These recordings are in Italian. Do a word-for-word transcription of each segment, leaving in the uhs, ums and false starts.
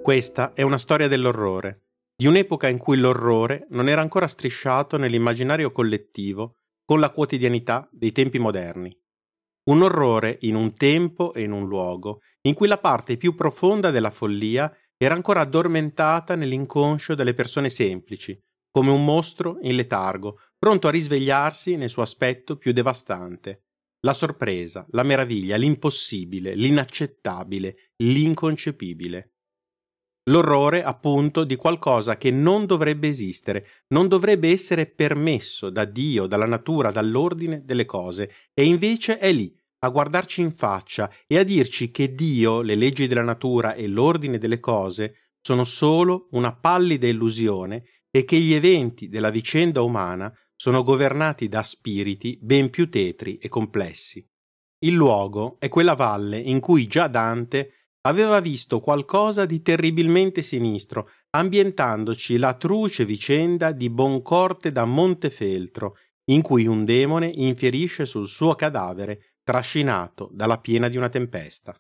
Questa è una storia dell'orrore, di un'epoca in cui l'orrore non era ancora strisciato nell'immaginario collettivo con la quotidianità dei tempi moderni. Un orrore in un tempo e in un luogo in cui la parte più profonda della follia era ancora addormentata nell'inconscio delle persone semplici, come un mostro in letargo, pronto a risvegliarsi nel suo aspetto più devastante. La sorpresa, la meraviglia, l'impossibile, l'inaccettabile, l'inconcepibile. L'orrore, appunto, di qualcosa che non dovrebbe esistere, non dovrebbe essere permesso da Dio, dalla natura, dall'ordine delle cose, e invece è lì, a guardarci in faccia e a dirci che Dio, le leggi della natura e l'ordine delle cose sono solo una pallida illusione e che gli eventi della vicenda umana sono governati da spiriti ben più tetri e complessi. Il luogo è quella valle in cui già Dante aveva visto qualcosa di terribilmente sinistro, ambientandoci la truce vicenda di Boncorte da Montefeltro, in cui un demone infierisce sul suo cadavere, trascinato dalla piena di una tempesta.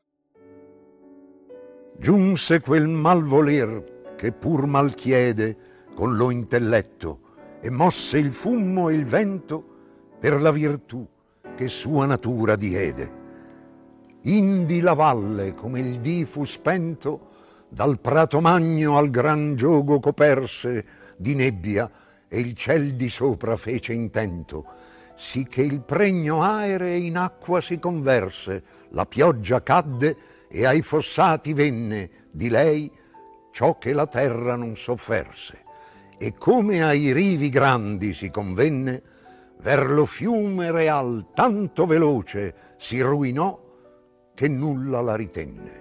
Giunse quel malvoler che pur mal chiede con lo intelletto, e mosse il fumo e il vento per la virtù che sua natura diede. Indi la valle, come il dì fu spento, dal prato magno al gran giogo coperse di nebbia, e il ciel di sopra fece intento, sì che il pregno aere in acqua si converse, la pioggia cadde e ai fossati venne di lei ciò che la terra non sofferse, e come ai rivi grandi si convenne, ver lo fiume real tanto veloce si ruinò che nulla la ritenne.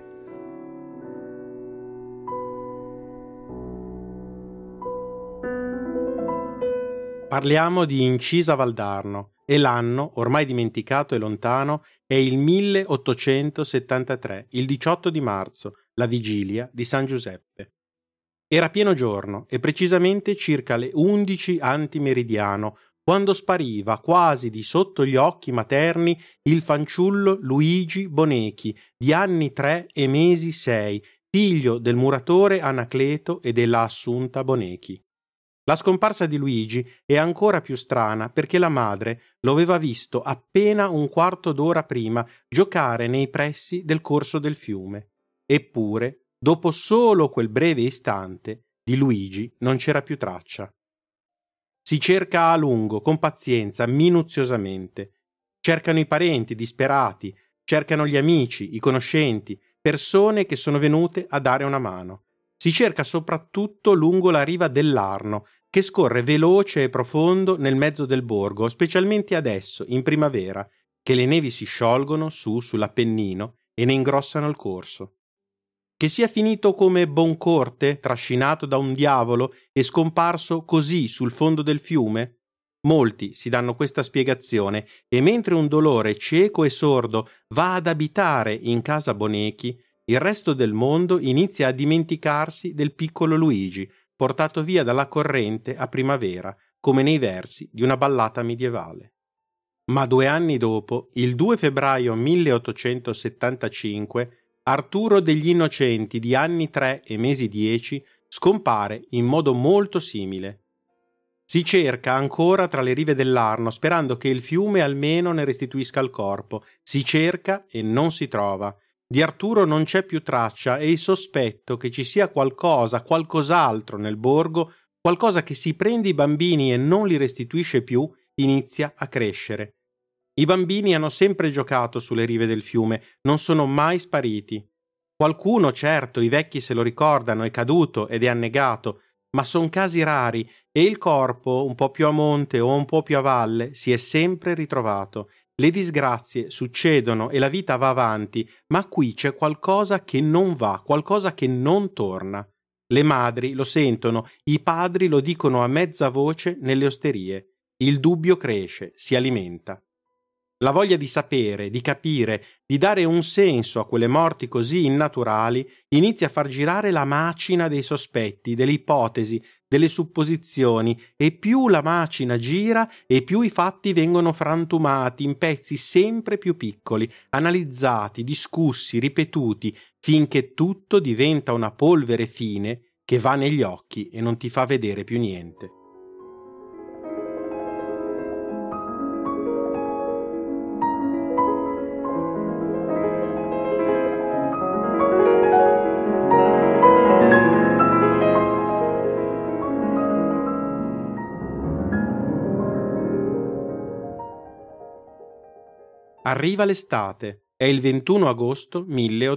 Parliamo di Incisa Valdarno e l'anno, ormai dimenticato e lontano, è il milleottocentosettantatré, il diciotto di marzo, la vigilia di San Giuseppe. Era pieno giorno e precisamente circa le undici antimeridiano, quando spariva quasi di sotto gli occhi materni il fanciullo Luigi Bonechi, di anni tre e mesi sei, figlio del muratore Anacleto e della Assunta Bonechi. La scomparsa di Luigi è ancora più strana perché la madre lo aveva visto appena un quarto d'ora prima giocare nei pressi del corso del fiume. Eppure, dopo solo quel breve istante, di Luigi non c'era più traccia. Si cerca a lungo, con pazienza, minuziosamente. Cercano i parenti disperati, cercano gli amici, i conoscenti, persone che sono venute a dare una mano. Si cerca soprattutto lungo la riva dell'Arno, che scorre veloce e profondo nel mezzo del borgo, specialmente adesso, in primavera, che le nevi si sciolgono su sull'Appennino e ne ingrossano il corso. Che sia finito come Boncorte, trascinato da un diavolo e scomparso così sul fondo del fiume? Molti si danno questa spiegazione e mentre un dolore cieco e sordo va ad abitare in casa Bonechi, il resto del mondo inizia a dimenticarsi del piccolo Luigi, portato via dalla corrente a primavera, come nei versi di una ballata medievale. Ma due anni dopo, il due febbraio milleottocentosettantacinque, Arturo degli Innocenti di anni tre e mesi dieci scompare in modo molto simile. Si cerca ancora tra le rive dell'Arno sperando che il fiume almeno ne restituisca il corpo. Si cerca e non si trova. Di Arturo non c'è più traccia e il sospetto che ci sia qualcosa, qualcos'altro nel borgo, qualcosa che si prende i bambini e non li restituisce più, inizia a crescere. I bambini hanno sempre giocato sulle rive del fiume, non sono mai spariti. Qualcuno, certo, i vecchi se lo ricordano, è caduto ed è annegato, ma son casi rari e il corpo, un po' più a monte o un po' più a valle, si è sempre ritrovato. Le disgrazie succedono e la vita va avanti, ma qui c'è qualcosa che non va, qualcosa che non torna. Le madri lo sentono, i padri lo dicono a mezza voce nelle osterie. Il dubbio cresce, si alimenta. La voglia di sapere, di capire, di dare un senso a quelle morti così innaturali inizia a far girare la macina dei sospetti, delle ipotesi, delle supposizioni, e più la macina gira e più i fatti vengono frantumati in pezzi sempre più piccoli, analizzati, discussi, ripetuti, finché tutto diventa una polvere fine che va negli occhi e non ti fa vedere più niente. Arriva l'estate, è il ventuno agosto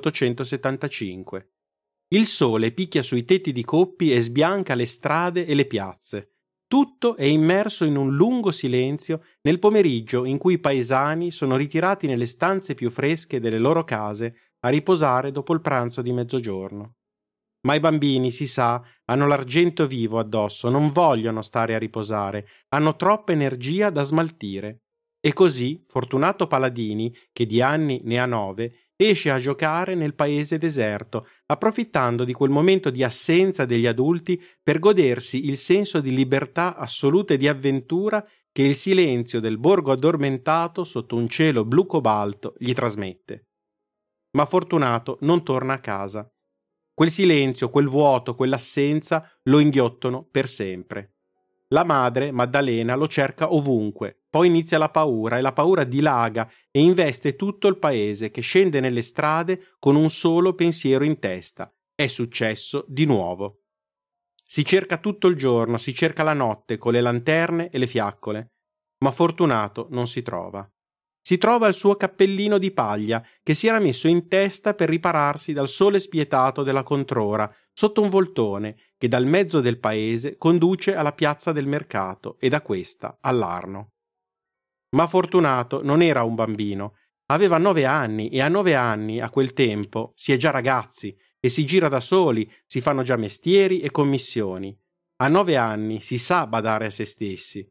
milleottocentosettantacinque. Il sole picchia sui tetti di Coppi e sbianca le strade e le piazze. Tutto è immerso in un lungo silenzio nel pomeriggio in cui i paesani sono ritirati nelle stanze più fresche delle loro case a riposare dopo il pranzo di mezzogiorno. Ma i bambini, si sa, hanno l'argento vivo addosso, non vogliono stare a riposare, hanno troppa energia da smaltire. E così Fortunato Paladini, che di anni ne ha nove, esce a giocare nel paese deserto, approfittando di quel momento di assenza degli adulti per godersi il senso di libertà assoluta e di avventura che il silenzio del borgo addormentato sotto un cielo blu cobalto gli trasmette. Ma Fortunato non torna a casa. Quel silenzio, quel vuoto, quell'assenza lo inghiottono per sempre. La madre, Maddalena, lo cerca ovunque, poi inizia la paura e la paura dilaga e investe tutto il paese che scende nelle strade con un solo pensiero in testa: è successo di nuovo. Si cerca tutto il giorno, si cerca la notte con le lanterne e le fiaccole, ma Fortunato non si trova. Si trova il suo cappellino di paglia che si era messo in testa per ripararsi dal sole spietato della controra sotto un voltone che dal mezzo del paese conduce alla piazza del mercato e da questa all'Arno. Ma Fortunato non era un bambino, aveva nove anni e a nove anni, a quel tempo, si è già ragazzi e si gira da soli, si fanno già mestieri e commissioni. A nove anni si sa badare a se stessi.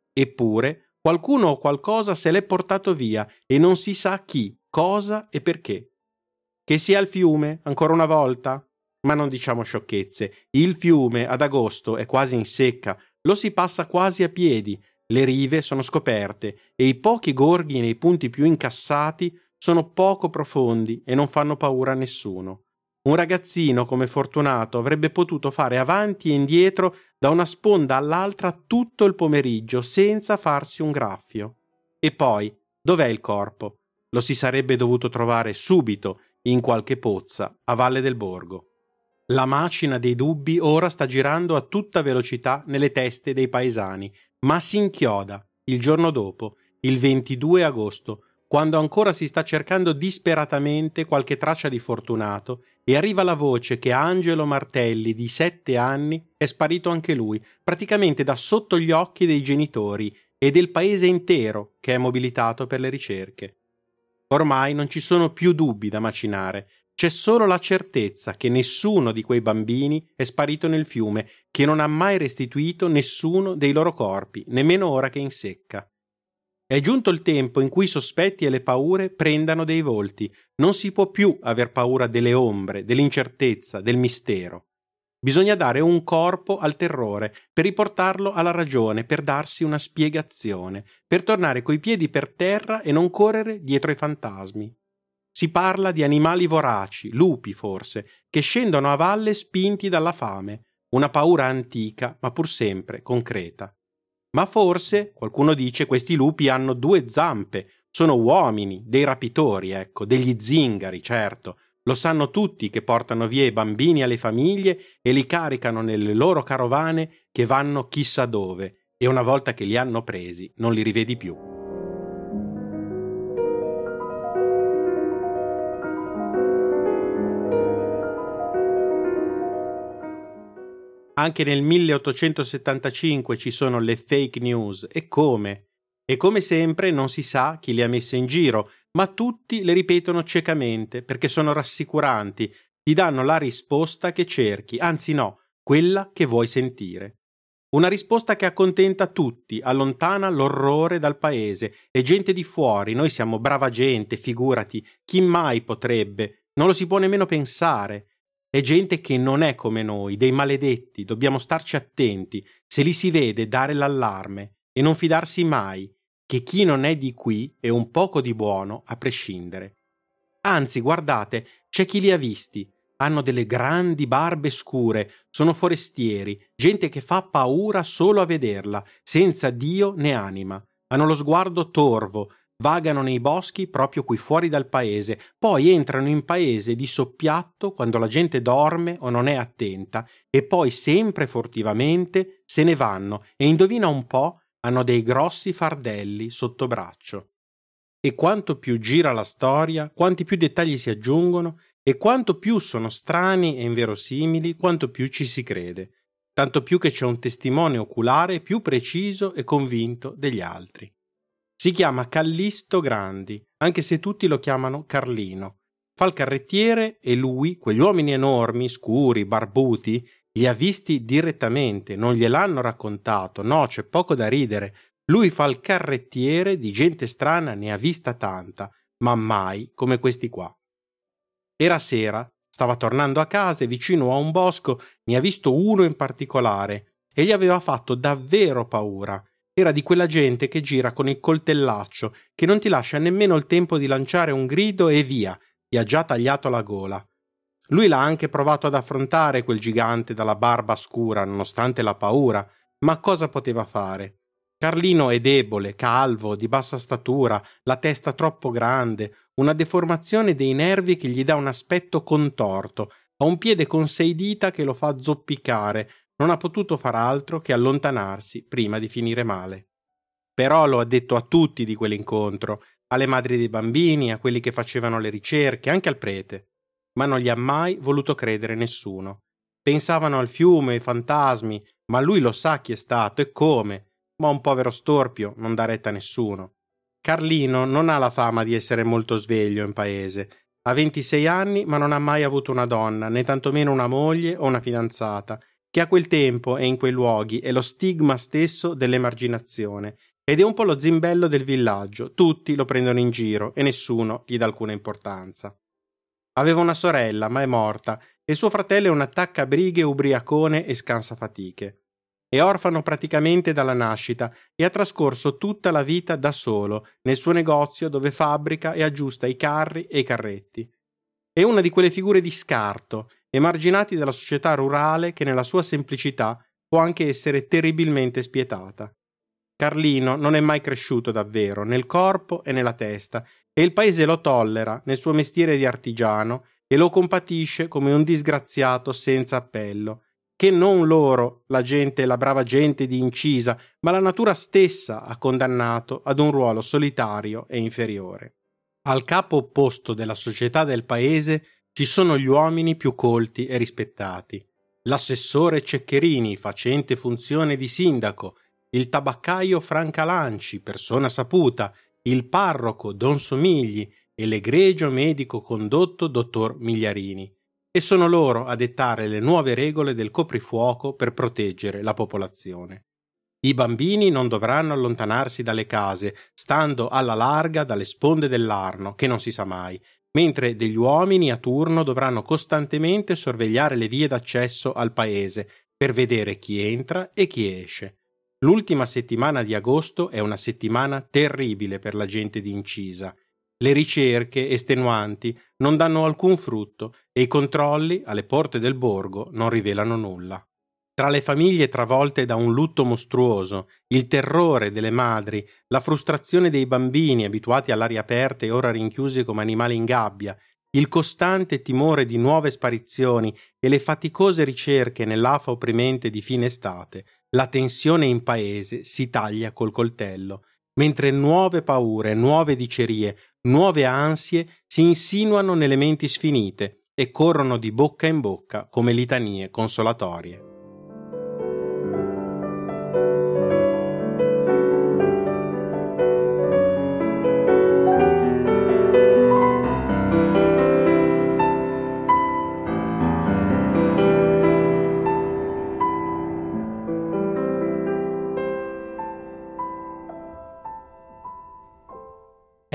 Eppure qualcuno o qualcosa se l'è portato via e non si sa chi, cosa e perché. Che sia il fiume, ancora una volta? Ma non diciamo sciocchezze. Il fiume ad agosto è quasi in secca, lo si passa quasi a piedi, le rive sono scoperte e i pochi gorghi nei punti più incassati sono poco profondi e non fanno paura a nessuno. Un ragazzino come Fortunato avrebbe potuto fare avanti e indietro da una sponda all'altra tutto il pomeriggio senza farsi un graffio. E poi, dov'è il corpo? Lo si sarebbe dovuto trovare subito in qualche pozza a valle del borgo. La macina dei dubbi ora sta girando a tutta velocità nelle teste dei paesani, ma si inchioda il giorno dopo, il ventidue agosto, quando ancora si sta cercando disperatamente qualche traccia di Fortunato, e arriva la voce che Angelo Martelli, di sette anni, è sparito anche lui, praticamente da sotto gli occhi dei genitori e del paese intero che è mobilitato per le ricerche. Ormai non ci sono più dubbi da macinare, c'è solo la certezza che nessuno di quei bambini è sparito nel fiume, che non ha mai restituito nessuno dei loro corpi, nemmeno ora che è in secca. È giunto il tempo in cui i sospetti e le paure prendano dei volti. Non si può più aver paura delle ombre, dell'incertezza, del mistero. Bisogna dare un corpo al terrore, per riportarlo alla ragione, per darsi una spiegazione, per tornare coi piedi per terra e non correre dietro ai fantasmi. Si parla di animali voraci, lupi forse, che scendono a valle spinti dalla fame, una paura antica ma pur sempre concreta. Ma forse, qualcuno dice, questi lupi hanno due zampe, sono uomini, dei rapitori, ecco, degli zingari, certo. Lo sanno tutti che portano via i bambini alle famiglie e li caricano nelle loro carovane che vanno chissà dove, e una volta che li hanno presi non li rivedi più. Anche nel milleottocentosettantacinque ci sono le fake news, e come? E come sempre non si sa chi le ha messe in giro, ma tutti le ripetono ciecamente perché sono rassicuranti, ti danno la risposta che cerchi, anzi no, quella che vuoi sentire. Una risposta che accontenta tutti, allontana l'orrore dal paese. È gente di fuori, noi siamo brava gente, figurati, chi mai potrebbe? Non lo si può nemmeno pensare. È gente che non è come noi, dei maledetti, dobbiamo starci attenti. Se li si vede, dare l'allarme e non fidarsi mai, che chi non è di qui è un poco di buono a prescindere. Anzi, guardate, c'è chi li ha visti. Hanno delle grandi barbe scure, sono forestieri, gente che fa paura solo a vederla, senza Dio né anima. Hanno lo sguardo torvo, vagano nei boschi proprio qui fuori dal paese, poi entrano in paese di soppiatto quando la gente dorme o non è attenta, e poi sempre furtivamente se ne vanno e indovina un po', hanno dei grossi fardelli sotto braccio. E quanto più gira la storia, quanti più dettagli si aggiungono, e quanto più sono strani e inverosimili, quanto più ci si crede, tanto più che c'è un testimone oculare più preciso e convinto degli altri. Si chiama Callisto Grandi, anche se tutti lo chiamano Carlino. Fa il carrettiere e lui, quegli uomini enormi, scuri, barbuti, li ha visti direttamente, non gliel'hanno raccontato, no, c'è poco da ridere. Lui fa il carrettiere, di gente strana ne ha vista tanta, ma mai come questi qua. Era sera, stava tornando a casa e vicino a un bosco ne ha visto uno in particolare e gli aveva fatto davvero paura. Era di quella gente che gira con il coltellaccio, che non ti lascia nemmeno il tempo di lanciare un grido e via, ti ha già tagliato la gola. Lui l'ha anche provato ad affrontare quel gigante dalla barba scura, nonostante la paura, ma cosa poteva fare? Carlino è debole, calvo, di bassa statura, la testa troppo grande, una deformazione dei nervi che gli dà un aspetto contorto, ha un piede con sei dita che lo fa zoppicare, non ha potuto far altro che allontanarsi prima di finire male. Però lo ha detto a tutti di quell'incontro, alle madri dei bambini, a quelli che facevano le ricerche, anche al prete, ma non gli ha mai voluto credere nessuno. Pensavano al fiume, ai fantasmi, ma lui lo sa chi è stato e come. Ma un povero storpio non dà retta a nessuno. Carlino non ha la fama di essere molto sveglio in paese. Ha ventisei anni, ma non ha mai avuto una donna, né tantomeno una moglie o una fidanzata, che a quel tempo e in quei luoghi è lo stigma stesso dell'emarginazione, ed è un po' lo zimbello del villaggio. Tutti lo prendono in giro e nessuno gli dà alcuna importanza. Aveva una sorella, ma è morta, e suo fratello è un attaccabrighe ubriacone e scansafatiche. È orfano praticamente dalla nascita e ha trascorso tutta la vita da solo nel suo negozio dove fabbrica e aggiusta i carri e i carretti. È una di quelle figure di scarto, emarginati dalla società rurale che nella sua semplicità può anche essere terribilmente spietata. Carlino non è mai cresciuto davvero nel corpo e nella testa e il paese lo tollera nel suo mestiere di artigiano e lo compatisce come un disgraziato senza appello, che non loro, la gente, la brava gente di Incisa, ma la natura stessa ha condannato ad un ruolo solitario e inferiore. Al capo opposto della società del paese ci sono gli uomini più colti e rispettati. L'assessore Ceccherini, facente funzione di sindaco, il tabaccaio Francalanci, persona saputa, il parroco Don Somigli e l'egregio medico condotto dottor Migliarini. E sono loro a dettare le nuove regole del coprifuoco per proteggere la popolazione. I bambini non dovranno allontanarsi dalle case, stando alla larga dalle sponde dell'Arno, che non si sa mai, mentre degli uomini a turno dovranno costantemente sorvegliare le vie d'accesso al paese per vedere chi entra e chi esce. L'ultima settimana di agosto è una settimana terribile per la gente di Incisa. Le ricerche estenuanti non danno alcun frutto e i controlli alle porte del borgo non rivelano nulla. Tra le famiglie travolte da un lutto mostruoso, il terrore delle madri, la frustrazione dei bambini abituati all'aria aperta e ora rinchiusi come animali in gabbia, il costante timore di nuove sparizioni e le faticose ricerche nell'afa opprimente di fine estate, la tensione in paese si taglia col coltello, mentre nuove paure, nuove dicerie, nuove ansie si insinuano nelle menti sfinite e corrono di bocca in bocca come litanie consolatorie.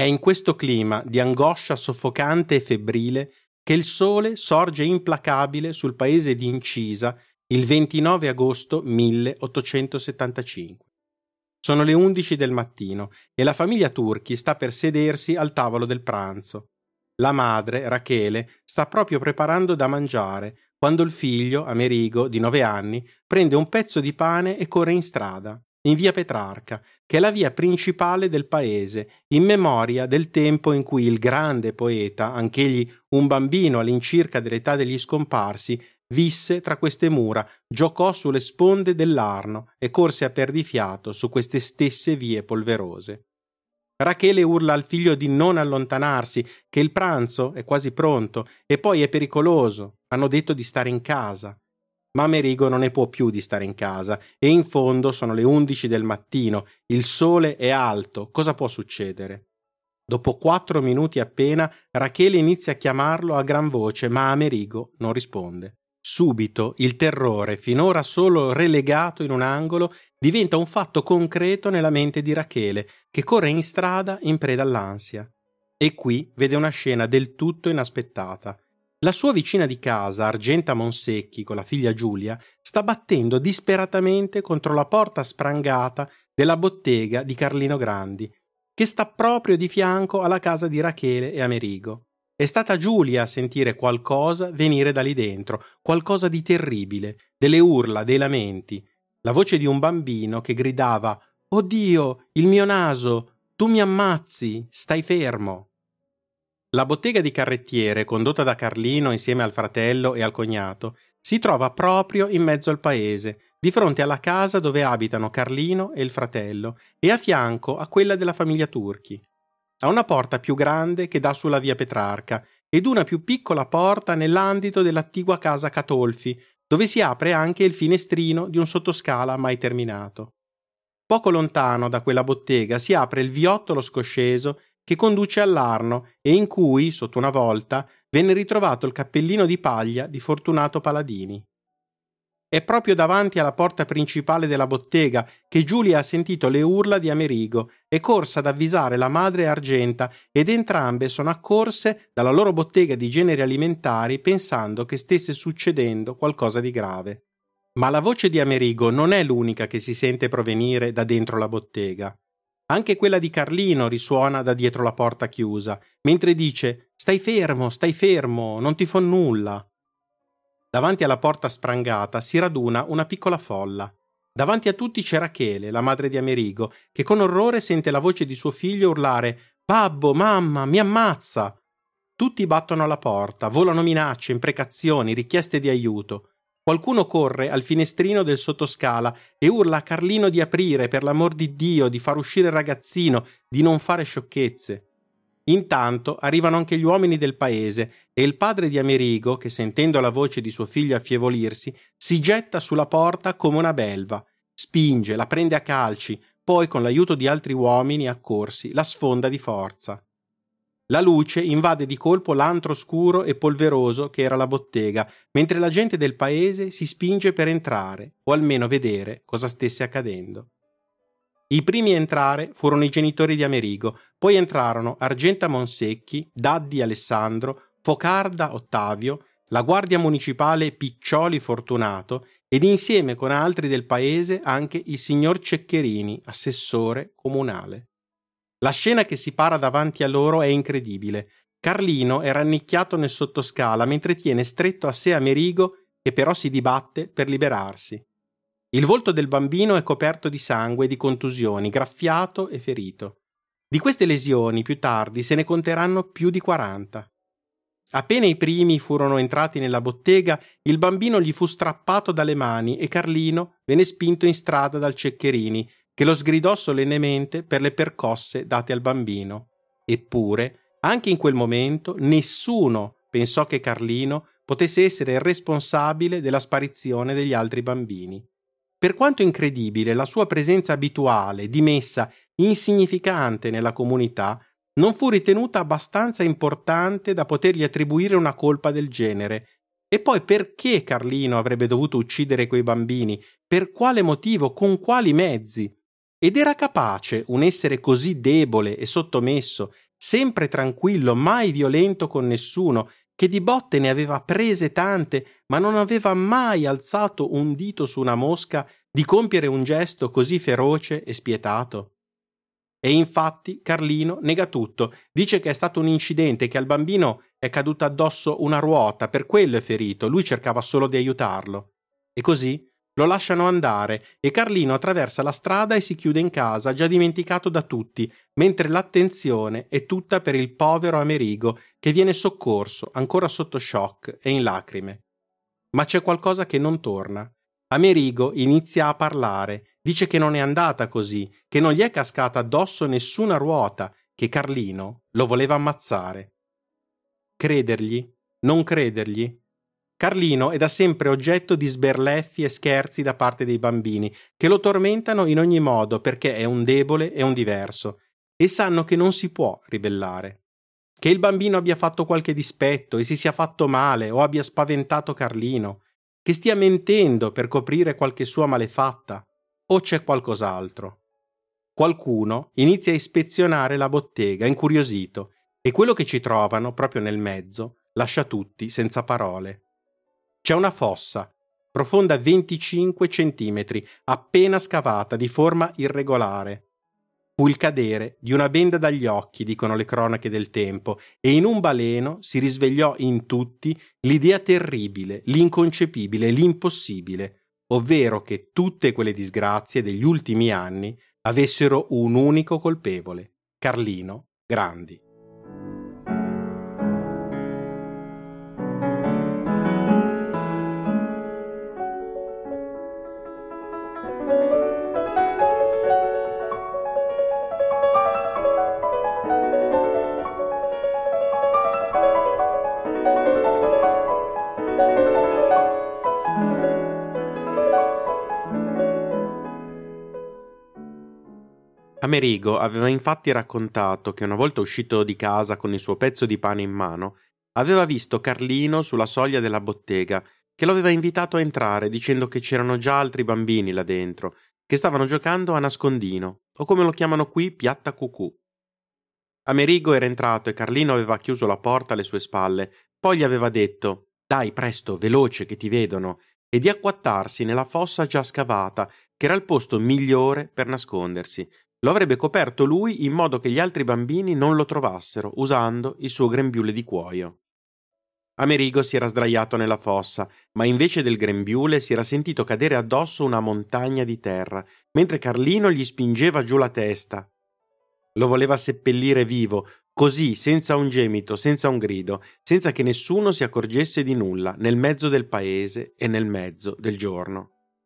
È in questo clima di angoscia soffocante e febbrile che il sole sorge implacabile sul paese di Incisa il ventinove agosto milleottocentosettantacinque. Sono le undici del mattino e la famiglia Turchi sta per sedersi al tavolo del pranzo. La madre, Rachele, sta proprio preparando da mangiare quando il figlio, Amerigo, di nove anni, prende un pezzo di pane e corre in strada, in via Petrarca, che è la via principale del paese, in memoria del tempo in cui il grande poeta, anch'egli un bambino all'incirca dell'età degli scomparsi, visse tra queste mura, giocò sulle sponde dell'Arno e corse a perdifiato su queste stesse vie polverose. Rachele urla al figlio di non allontanarsi, che il pranzo è quasi pronto e poi è pericoloso, hanno detto di stare in casa. Ma Amerigo non ne può più di stare in casa e in fondo sono le undici del mattino, il sole è alto, cosa può succedere? Dopo quattro minuti appena, Rachele inizia a chiamarlo a gran voce, ma Amerigo non risponde. Subito il terrore, finora solo relegato in un angolo, diventa un fatto concreto nella mente di Rachele, che corre in strada in preda all'ansia. E qui vede una scena del tutto inaspettata. La sua vicina di casa, Argenta Monsecchi, con la figlia Giulia, sta battendo disperatamente contro la porta sprangata della bottega di Carlino Grandi, che sta proprio di fianco alla casa di Rachele e Amerigo. È stata Giulia a sentire qualcosa venire da lì dentro, qualcosa di terribile, delle urla, dei lamenti, la voce di un bambino che gridava «Oddio, il mio naso, tu mi ammazzi, stai fermo!». La bottega di carrettiere, condotta da Carlino insieme al fratello e al cognato, si trova proprio in mezzo al paese, di fronte alla casa dove abitano Carlino e il fratello, e a fianco a quella della famiglia Turchi. Ha una porta più grande che dà sulla via Petrarca ed una più piccola porta nell'andito dell'attigua casa Catolfi, dove si apre anche il finestrino di un sottoscala mai terminato. Poco lontano da quella bottega si apre il viottolo scosceso che conduce all'Arno e in cui, sotto una volta, venne ritrovato il cappellino di paglia di Fortunato Paladini. È proprio davanti alla porta principale della bottega che Giulia ha sentito le urla di Amerigo, è corsa ad avvisare la madre Argenta ed entrambe sono accorse dalla loro bottega di generi alimentari pensando che stesse succedendo qualcosa di grave. Ma la voce di Amerigo non è l'unica che si sente provenire da dentro la bottega. Anche quella di Carlino risuona da dietro la porta chiusa, mentre dice «Stai fermo, stai fermo, non ti fa nulla». Davanti alla porta sprangata si raduna una piccola folla. Davanti a tutti c'è Rachele, la madre di Amerigo, che con orrore sente la voce di suo figlio urlare «Babbo, mamma, mi ammazza!». Tutti battono alla porta, volano minacce, imprecazioni, richieste di aiuto. Qualcuno corre al finestrino del sottoscala e urla a Carlino di aprire, per l'amor di Dio, di far uscire il ragazzino, di non fare sciocchezze. Intanto arrivano anche gli uomini del paese e il padre di Amerigo, che sentendo la voce di suo figlio affievolirsi, si getta sulla porta come una belva, spinge, la prende a calci, poi con l'aiuto di altri uomini accorsi la sfonda di forza. La luce invade di colpo l'antro scuro e polveroso che era la bottega, mentre la gente del paese si spinge per entrare o almeno vedere cosa stesse accadendo. I primi a entrare furono i genitori di Amerigo, poi entrarono Argenta Monsecchi, Daddi Alessandro, Focarda Ottavio, la guardia municipale Piccioli Fortunato ed insieme con altri del paese anche il signor Ceccherini, assessore comunale. La scena che si para davanti a loro è incredibile. Carlino è rannicchiato nel sottoscala mentre tiene stretto a sé Amerigo e però si dibatte per liberarsi. Il volto del bambino è coperto di sangue e di contusioni, graffiato e ferito. Di queste lesioni, più tardi, se ne conteranno più di quaranta. Appena i primi furono entrati nella bottega, il bambino gli fu strappato dalle mani e Carlino venne spinto in strada dal Ceccherini, che lo sgridò solennemente per le percosse date al bambino. Eppure, anche in quel momento, nessuno pensò che Carlino potesse essere il responsabile della sparizione degli altri bambini. Per quanto incredibile, la sua presenza abituale, dimessa, insignificante nella comunità, non fu ritenuta abbastanza importante da potergli attribuire una colpa del genere. E poi perché Carlino avrebbe dovuto uccidere quei bambini? Per quale motivo? Con quali mezzi? Ed era capace un essere così debole e sottomesso, sempre tranquillo, mai violento con nessuno, che di botte ne aveva prese tante, ma non aveva mai alzato un dito su una mosca, di compiere un gesto così feroce e spietato? E infatti Carlino nega tutto, dice che è stato un incidente, che al bambino è caduta addosso una ruota, per quello è ferito, lui cercava solo di aiutarlo. E così lo lasciano andare e Carlino attraversa la strada e si chiude in casa, già dimenticato da tutti, mentre l'attenzione è tutta per il povero Amerigo, che viene soccorso, ancora sotto shock e in lacrime. Ma c'è qualcosa che non torna. Amerigo inizia a parlare, dice che non è andata così, che non gli è cascata addosso nessuna ruota, che Carlino lo voleva ammazzare. Credergli? Non credergli? Carlino è da sempre oggetto di sberleffi e scherzi da parte dei bambini, che lo tormentano in ogni modo perché è un debole e un diverso, e sanno che non si può ribellare. Che il bambino abbia fatto qualche dispetto e si sia fatto male o abbia spaventato Carlino, che stia mentendo per coprire qualche sua malefatta, o c'è qualcos'altro. Qualcuno inizia a ispezionare la bottega, incuriosito, e quello che ci trovano, proprio nel mezzo, lascia tutti senza parole. C'è una fossa, profonda venticinque centimetri, appena scavata, di forma irregolare. Fu il cadere di una benda dagli occhi, dicono le cronache del tempo, e in un baleno si risvegliò in tutti l'idea terribile, l'inconcepibile, l'impossibile, ovvero che tutte quelle disgrazie degli ultimi anni avessero un unico colpevole, Carlino Grandi. Amerigo aveva infatti raccontato che una volta uscito di casa con il suo pezzo di pane in mano, aveva visto Carlino sulla soglia della bottega, che lo aveva invitato a entrare dicendo che c'erano già altri bambini là dentro, che stavano giocando a nascondino, o come lo chiamano qui, piatta cucù. Amerigo era entrato e Carlino aveva chiuso la porta alle sue spalle, poi gli aveva detto «Dai, presto, veloce, che ti vedono», e di acquattarsi nella fossa già scavata, che era il posto migliore per nascondersi. Lo avrebbe coperto lui in modo che gli altri bambini non lo trovassero, usando il suo grembiule di cuoio. Amerigo si era sdraiato nella fossa, ma invece del grembiule si era sentito cadere addosso una montagna di terra, mentre Carlino gli spingeva giù la testa. Lo voleva seppellire vivo, così, senza un gemito, senza un grido, senza che nessuno si accorgesse di nulla, nel mezzo del paese e nel mezzo del giorno.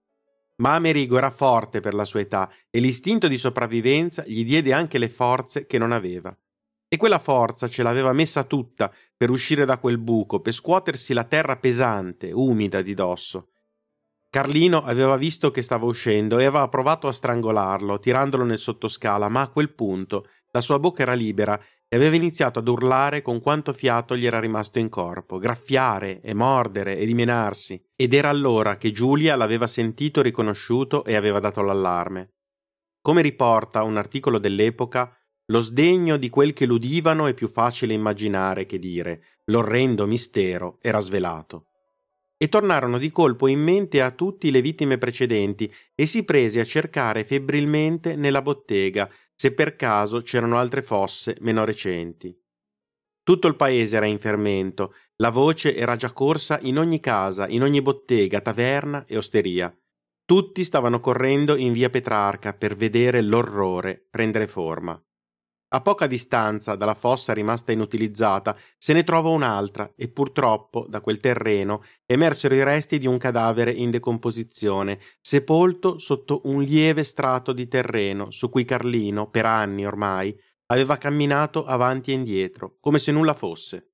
Ma Amerigo era forte per la sua età e l'istinto di sopravvivenza gli diede anche le forze che non aveva. E quella forza ce l'aveva messa tutta per uscire da quel buco, per scuotersi la terra pesante, umida di dosso. Carlino aveva visto che stava uscendo e aveva provato a strangolarlo, tirandolo nel sottoscala, ma a quel punto la sua bocca era libera e aveva iniziato ad urlare con quanto fiato gli era rimasto in corpo, graffiare e mordere e dimenarsi, ed era allora che Giulia l'aveva sentito, riconosciuto e aveva dato l'allarme. Come riporta un articolo dell'epoca, lo sdegno di quel che l'udivano è più facile immaginare che dire, l'orrendo mistero era svelato. E tornarono di colpo in mente a tutti le vittime precedenti e si prese a cercare febbrilmente nella bottega se per caso c'erano altre fosse meno recenti. Tutto il paese era in fermento, la voce era già corsa in ogni casa, in ogni bottega, taverna e osteria. Tutti stavano correndo in via Petrarca per vedere l'orrore prendere forma. A poca distanza dalla fossa rimasta inutilizzata se ne trovò un'altra e purtroppo da quel terreno emersero i resti di un cadavere in decomposizione, sepolto sotto un lieve strato di terreno su cui Carlino, per anni ormai, aveva camminato avanti e indietro, come se nulla fosse.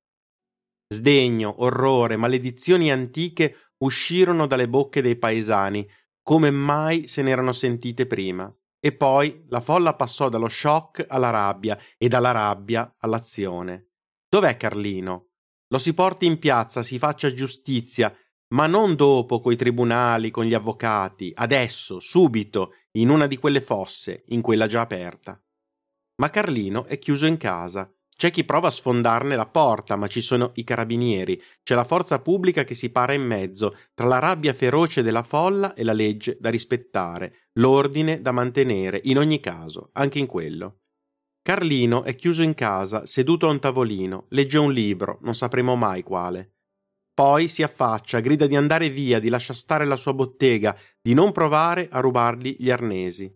Sdegno, orrore, maledizioni antiche uscirono dalle bocche dei paesani, come mai se n'erano sentite prima. E poi la folla passò dallo shock alla rabbia e dalla rabbia all'azione. Dov'è Carlino? Lo si porti in piazza, si faccia giustizia, ma non dopo coi tribunali, con gli avvocati, adesso, subito, in una di quelle fosse, in quella già aperta. Ma Carlino è chiuso in casa. C'è chi prova a sfondarne la porta, ma ci sono i carabinieri, c'è la forza pubblica che si para in mezzo, tra la rabbia feroce della folla e la legge da rispettare, l'ordine da mantenere, in ogni caso, anche in quello. Carlino è chiuso in casa, seduto a un tavolino, legge un libro, non sapremo mai quale. Poi si affaccia, grida di andare via, di lasciar stare la sua bottega, di non provare a rubargli gli arnesi.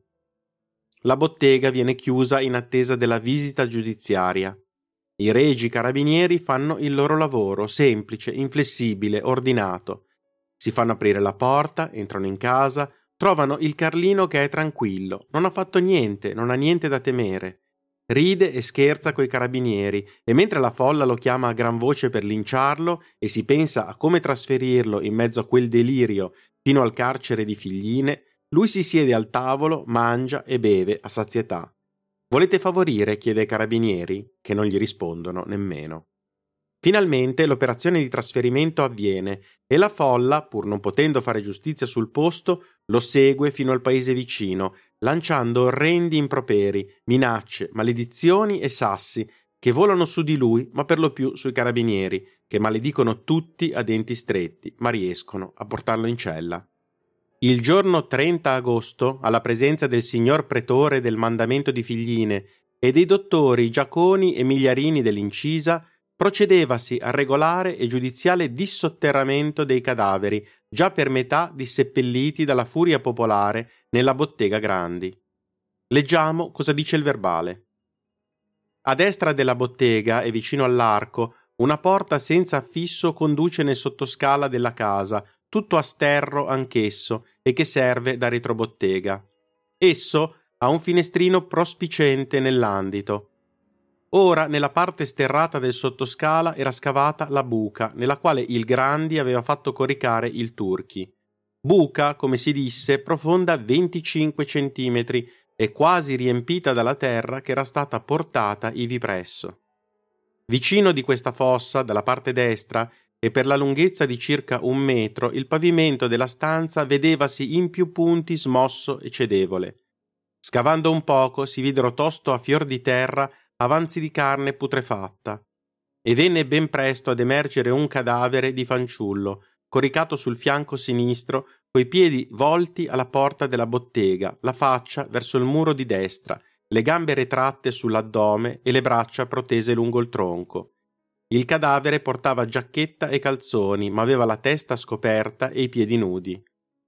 La bottega viene chiusa in attesa della visita giudiziaria. I regi carabinieri fanno il loro lavoro, semplice, inflessibile, ordinato. Si fanno aprire la porta, entrano in casa, trovano il Carlino che è tranquillo, non ha fatto niente, non ha niente da temere. Ride e scherza coi carabinieri e mentre la folla lo chiama a gran voce per linciarlo e si pensa a come trasferirlo in mezzo a quel delirio fino al carcere di Figline, lui si siede al tavolo, mangia e beve a sazietà. «Volete favorire?» chiede ai carabinieri, che non gli rispondono nemmeno. Finalmente l'operazione di trasferimento avviene e la folla, pur non potendo fare giustizia sul posto, lo segue fino al paese vicino, lanciando orrendi improperi, minacce, maledizioni e sassi che volano su di lui, ma per lo più sui carabinieri, che maledicono tutti a denti stretti, ma riescono a portarlo in cella. Il giorno trenta agosto, alla presenza del signor pretore del mandamento di Figline e dei dottori Giaconi e Migliarini dell'Incisa, procedevasi al regolare e giudiziale dissotterramento dei cadaveri, già per metà disseppelliti dalla furia popolare nella bottega Grandi. Leggiamo cosa dice il verbale. A destra della bottega e vicino all'arco, una porta senza affisso conduce nel sottoscala della casa, tutto a sterro anch'esso e che serve da retrobottega. Esso ha un finestrino prospicente nell'andito. Ora nella parte sterrata del sottoscala era scavata la buca nella quale il Grandi aveva fatto coricare il Turchi. Buca, come si disse, profonda venticinque centimetri e quasi riempita dalla terra che era stata portata ivi presso. Vicino di questa fossa, dalla parte destra, e per la lunghezza di circa un metro, il pavimento della stanza vedevasi in più punti smosso e cedevole. Scavando un poco si videro tosto a fior di terra avanzi di carne putrefatta, e venne ben presto ad emergere un cadavere di fanciullo, coricato sul fianco sinistro, coi piedi volti alla porta della bottega, la faccia verso il muro di destra, le gambe retratte sull'addome e le braccia protese lungo il tronco. Il cadavere portava giacchetta e calzoni, ma aveva la testa scoperta e i piedi nudi.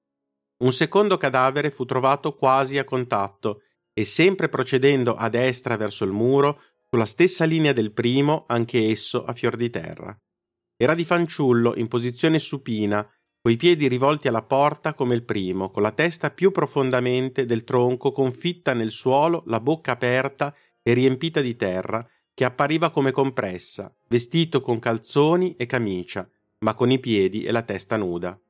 Un secondo cadavere fu trovato quasi a contatto e sempre procedendo a destra verso il muro, sulla stessa linea del primo, anche esso a fior di terra. Era di fanciullo in posizione supina, coi piedi rivolti alla porta come il primo, con la testa più profondamente del tronco confitta nel suolo, la bocca aperta e riempita di terra, che appariva come compressa, vestito con calzoni e camicia, ma con i piedi e la testa nuda.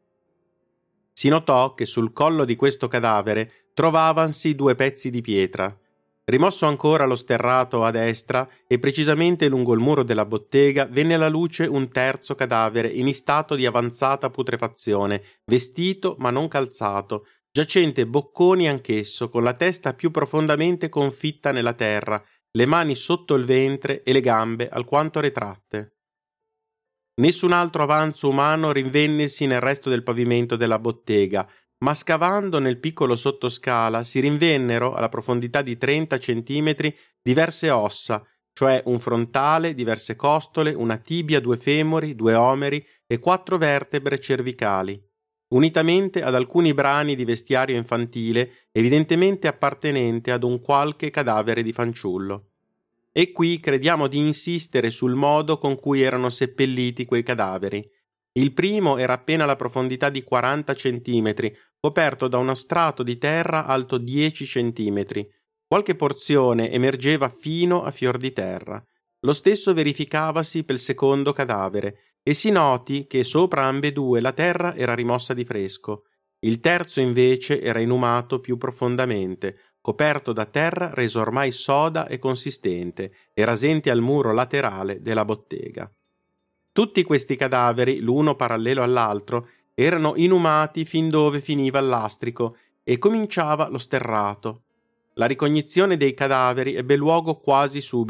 Si notò che sul collo di questo cadavere trovavansi due pezzi di pietra. Rimosso ancora lo sterrato a destra e precisamente lungo il muro della bottega venne alla luce un terzo cadavere in stato di avanzata putrefazione, vestito ma non calzato, giacente bocconi anch'esso, con la testa più profondamente confitta nella terra, le mani sotto il ventre e le gambe alquanto retratte. Nessun altro avanzo umano rinvennesi nel resto del pavimento della bottega, ma scavando nel piccolo sottoscala si rinvennero, alla profondità di trenta centimetri, diverse ossa, cioè un frontale, diverse costole, una tibia, due femori, due omeri e quattro vertebre cervicali, unitamente ad alcuni brani di vestiario infantile, evidentemente appartenente ad un qualche cadavere di fanciullo. E qui crediamo di insistere sul modo con cui erano seppelliti quei cadaveri. Il primo era appena alla profondità di quaranta centimetri, coperto da uno strato di terra alto dieci centimetri. Qualche porzione emergeva fino a fior di terra. Lo stesso verificavasi per il secondo cadavere, e si noti che sopra ambedue la terra era rimossa di fresco. Il terzo invece era inumato più profondamente, coperto da terra reso ormai soda e consistente, e rasente al muro laterale della bottega. Tutti questi cadaveri, l'uno parallelo all'altro, erano inumati fin dove finiva il lastrico e cominciava lo sterrato. La ricognizione dei cadaveri ebbe luogo quasi subito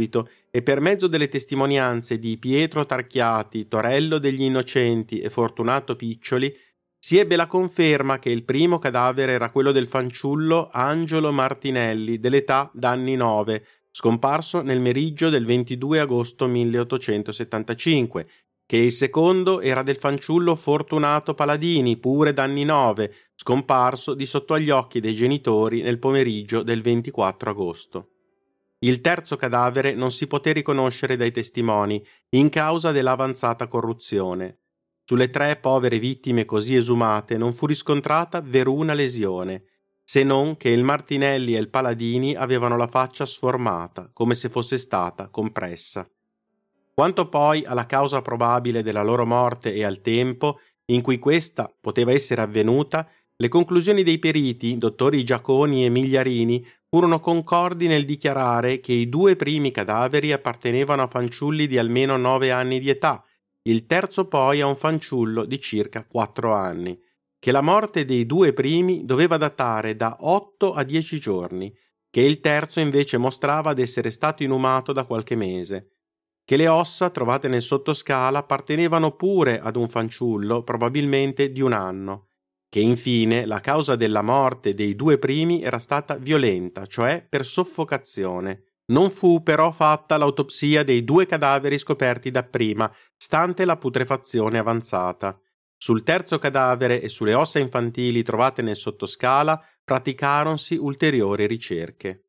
e per mezzo delle testimonianze di Pietro Tarchiati, Torello degli Innocenti e Fortunato Piccioli, si ebbe la conferma che il primo cadavere era quello del fanciullo Angelo Martinelli, dell'età d'anni nove, scomparso nel meriggio del ventidue agosto milleottocentosettantacinque, che il secondo era del fanciullo Fortunato Paladini, pure d'anni nove, scomparso di sotto agli occhi dei genitori nel pomeriggio del ventiquattro agosto. Il terzo cadavere non si poté riconoscere dai testimoni in causa dell'avanzata corruzione. Sulle tre povere vittime così esumate non fu riscontrata veruna lesione, se non che il Martinelli e il Paladini avevano la faccia sformata, come se fosse stata compressa. Quanto poi alla causa probabile della loro morte e al tempo in cui questa poteva essere avvenuta, le conclusioni dei periti, dottori Giaconi e Migliarini, furono concordi nel dichiarare che i due primi cadaveri appartenevano a fanciulli di almeno nove anni di età, il terzo poi a un fanciullo di circa quattro anni, che la morte dei due primi doveva datare da otto a dieci giorni, che il terzo invece mostrava d'essere stato inumato da qualche mese, che le ossa trovate nel sottoscala appartenevano pure ad un fanciullo, probabilmente di un anno, che infine la causa della morte dei due primi era stata violenta, cioè per soffocazione. Non fu però fatta l'autopsia dei due cadaveri scoperti dapprima, stante la putrefazione avanzata. Sul terzo cadavere e sulle ossa infantili trovate nel sottoscala praticaronsi ulteriori ricerche.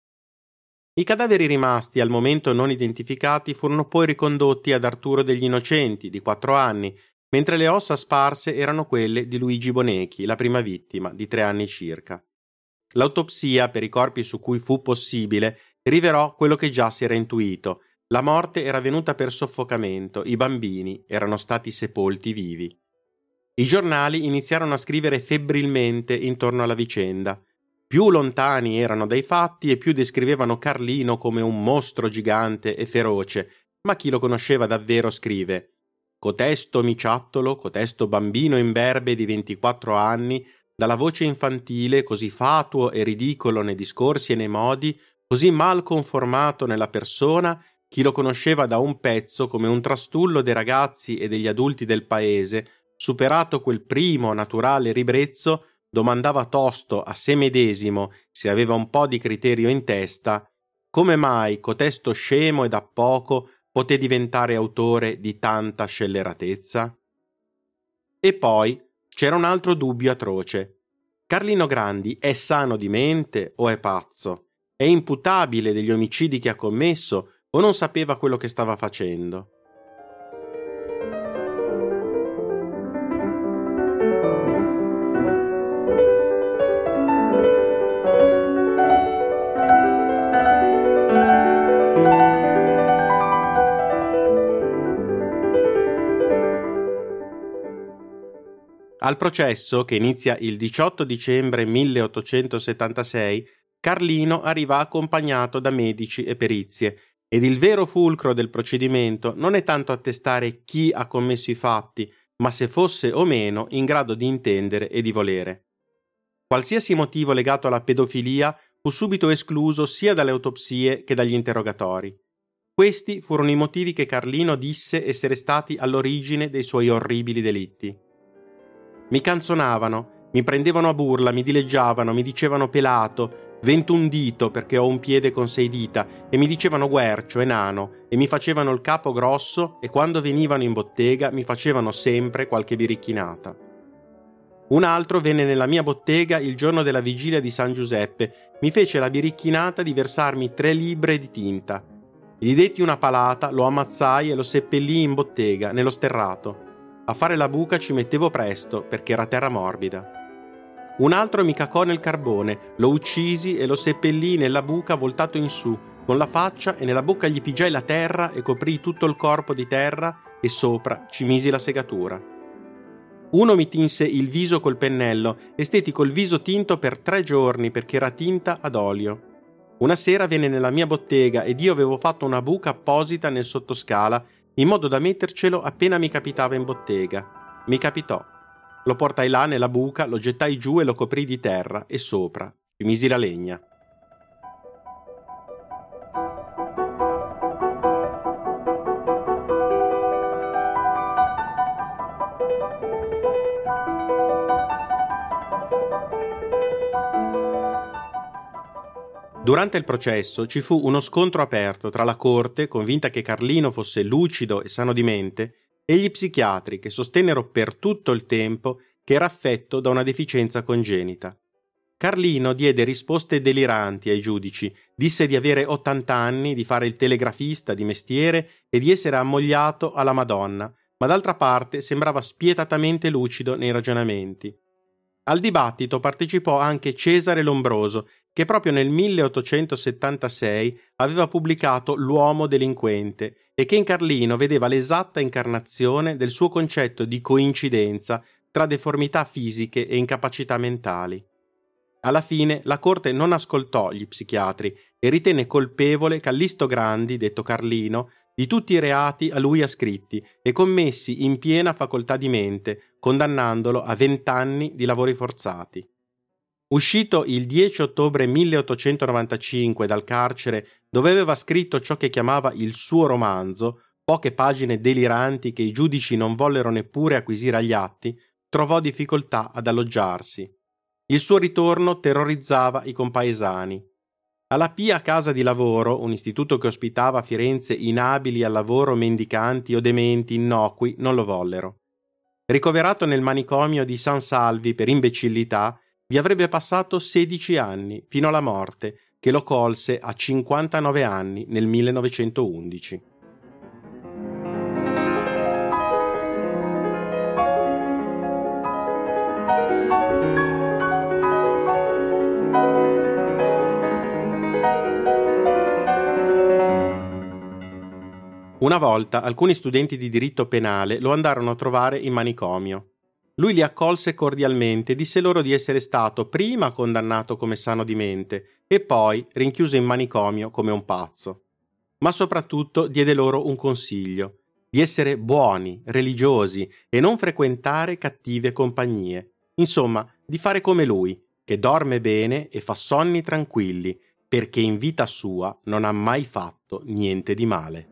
I cadaveri rimasti al momento non identificati furono poi ricondotti ad Arturo degli Innocenti, di quattro anni, mentre le ossa sparse erano quelle di Luigi Bonechi, la prima vittima, di tre anni circa. L'autopsia per i corpi su cui fu possibile rivelò quello che già si era intuito: la morte era venuta per soffocamento, i bambini erano stati sepolti vivi. I giornali iniziarono a scrivere febbrilmente intorno alla vicenda. Più lontani erano dai fatti e più descrivevano Carlino come un mostro gigante e feroce, ma chi lo conosceva davvero scrive: cotesto miciattolo, cotesto bambino imberbe di ventiquattro anni, dalla voce infantile, così fatuo e ridicolo nei discorsi e nei modi, così mal conformato nella persona, chi lo conosceva da un pezzo come un trastullo dei ragazzi e degli adulti del paese, superato quel primo naturale ribrezzo, domandava tosto a sé medesimo, se aveva un po' di criterio in testa, come mai cotesto scemo e da poco poté diventare autore di tanta scelleratezza? E poi c'era un altro dubbio atroce. Carlino Grandi è sano di mente o è pazzo? È imputabile degli omicidi che ha commesso o non sapeva quello che stava facendo? Al processo, che inizia il diciotto dicembre milleottocentosettantasei, Carlino arriva accompagnato da medici e perizie, ed il vero fulcro del procedimento non è tanto attestare chi ha commesso i fatti, ma se fosse o meno in grado di intendere e di volere. Qualsiasi motivo legato alla pedofilia fu subito escluso sia dalle autopsie che dagli interrogatori. Questi furono i motivi che Carlino disse essere stati all'origine dei suoi orribili delitti. Mi canzonavano, mi prendevano a burla, mi dileggiavano, mi dicevano pelato, ventundito perché ho un piede con sei dita, e mi dicevano guercio e nano, e mi facevano il capo grosso, e quando venivano in bottega mi facevano sempre qualche biricchinata. Un altro venne nella mia bottega il giorno della vigilia di San Giuseppe, mi fece la biricchinata di versarmi tre libbre di tinta. Gli detti una palata, lo ammazzai e lo seppellii in bottega, nello sterrato. A fare la buca ci mettevo presto, perché era terra morbida. Un altro mi cacò nel carbone, lo uccisi e lo seppellii nella buca voltato in su, con la faccia, e nella bocca gli pigiai la terra e coprii tutto il corpo di terra e sopra ci misi la segatura. Uno mi tinse il viso col pennello e stetti col viso tinto per tre giorni perché era tinta ad olio. Una sera venne nella mia bottega ed io avevo fatto una buca apposita nel sottoscala in modo da mettercelo appena mi capitava in bottega. Mi capitò. Lo portai là nella buca, lo gettai giù e lo coprii di terra e sopra ci misi la legna. Durante il processo ci fu uno scontro aperto tra la corte, convinta che Carlino fosse lucido e sano di mente, e gli psichiatri che sostennero per tutto il tempo che era affetto da una deficienza congenita. Carlino diede risposte deliranti ai giudici, disse di avere ottanta anni, di fare il telegrafista di mestiere e di essere ammogliato alla Madonna, ma d'altra parte sembrava spietatamente lucido nei ragionamenti. Al dibattito partecipò anche Cesare Lombroso, che proprio nel milleottocentosettantasei aveva pubblicato L'uomo delinquente e che in Carlino vedeva l'esatta incarnazione del suo concetto di coincidenza tra deformità fisiche e incapacità mentali. Alla fine la Corte non ascoltò gli psichiatri e ritenne colpevole Callisto Grandi, detto Carlino, di tutti i reati a lui ascritti e commessi in piena facoltà di mente, condannandolo a vent'anni di lavori forzati. Uscito il dieci ottobre milleottocentonovantacinque dal carcere dove aveva scritto ciò che chiamava il suo romanzo, poche pagine deliranti che i giudici non vollero neppure acquisire agli atti, trovò difficoltà ad alloggiarsi. Il suo ritorno terrorizzava i compaesani. Alla Pia Casa di Lavoro, un istituto che ospitava a Firenze inabili al lavoro mendicanti o dementi innocui, non lo vollero. Ricoverato nel manicomio di San Salvi per imbecillità, vi avrebbe passato sedici anni, fino alla morte, che lo colse a cinquantanove anni nel millenovecentoundici. Una volta alcuni studenti di diritto penale lo andarono a trovare in manicomio. Lui li accolse cordialmente e disse loro di essere stato prima condannato come sano di mente e poi rinchiuso in manicomio come un pazzo. Ma soprattutto diede loro un consiglio: di essere buoni, religiosi e non frequentare cattive compagnie. Insomma, di fare come lui, che dorme bene e fa sonni tranquilli, perché in vita sua non ha mai fatto niente di male.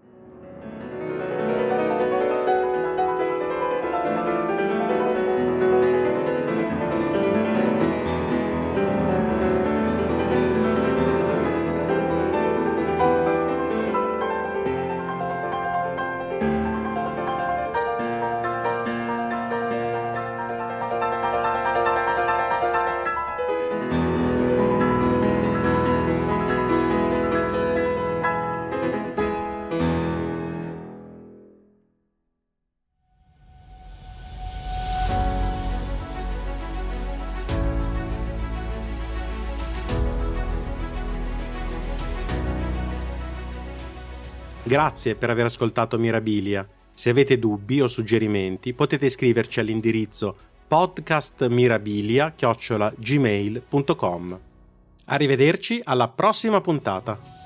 Grazie per aver ascoltato Mirabilia. Se avete dubbi o suggerimenti potete scriverci all'indirizzo podcastmirabilia chiocciola gmail punto com. Arrivederci alla prossima puntata.